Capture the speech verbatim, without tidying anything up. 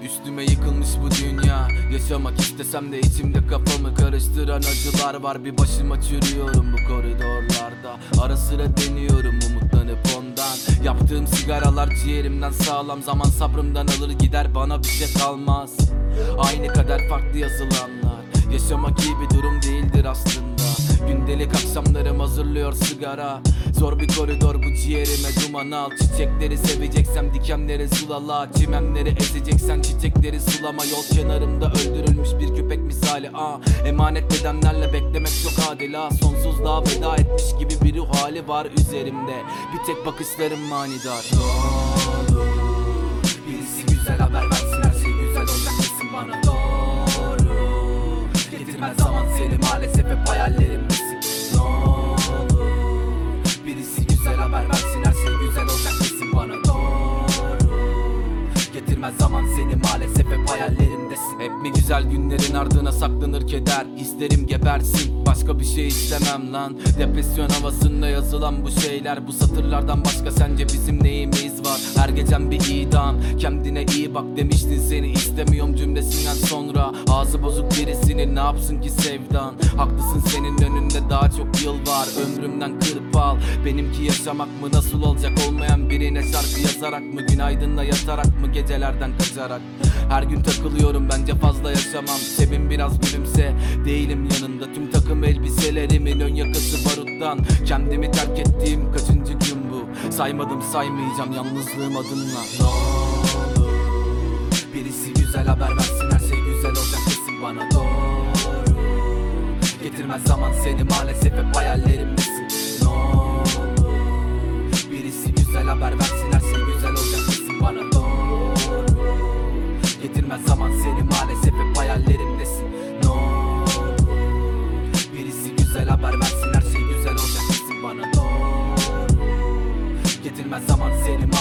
Üstüme yıkılmış bu dünya. Yaşamak istesem de içimde kafamı karıştıran acılar var. Bir başıma çürüyorum bu koridorlarda. Ara sıra deniyorum umutlanıp ondan. Yaptığım sigaralar ciğerimden sağlam. Zaman sabrımdan alır gider, bana bir şey kalmaz. Aynı kadar farklı yazılanlar. Yaşamak iyi bir durum değildir aslında. Gündelik akşamlarım hazırlıyor sigara. Zor bir koridor bu, ciğerime duman al. Çiçekleri seveceksem dikenleri sulala. Çimenleri ezeceksen çiçekleri sulama. Yol kenarımda öldürülmüş bir köpek misali ah. Emanet bedenlerle beklemek çok adil ah. Sonsuzluğa veda etmiş gibi bir ruh hali var üzerimde. Bir tek bakışlarım manidar. Ne olur birisi güzel haber versin, her şey güzel olacak desin bana doğru. Getirmez zaman seni, maalesef hep hayallerimdesin. Ne olur birisi güzel haber versin, her şey güzel olacak desin bana doğru. Getirmez zaman seni, maalesef hep hayallerimdesin. Hep mi güzel günlerin ardına saklanır keder. Hislerim gebersin, başka bir şey istemem lan. Depresyon havasında yazılan bu şeyler. Bu satırlardan başka sence bizim neyimiz var? Her gecem bir idam. Kendine iyi bak demiştin, seni istemiyorum cümlesinden sonra. Ağzı bozuk birisinin ne yapsın ki sevdan? Haklısın, senin önünde daha çok yıl var. Ömrümden kırp al. Benimki yaşamak mı, nasıl olacak? Olmayan birine şarkı yazarak mı? Günaydınla yatarak mı, gecelerden kaçarak? Her gün takılıyorum, bence fazla yaşamam. Sevin biraz gülümse, değilim yanında. Tüm takım elbiselerimin ön yakası baruttan. Kendimi terk ettiğim kaçıncı gün bu? Saymadım saymayacağım yalnızlığım adınla. Ne olur birisi güzel haber versin, her şey güzel olacak desin bana doğru. Getirmez zaman seni, maalesef hep hayallerimdesin. Ne olur birisi güzel haber versin, her şey güzel olacak desin bana doğru. Getirmez zaman seni, maalesef hep hayallerimdesin. Ne olur birisi güzel haber versin, her şey güzel olacak desin bana doğru. Getirmez zaman seni,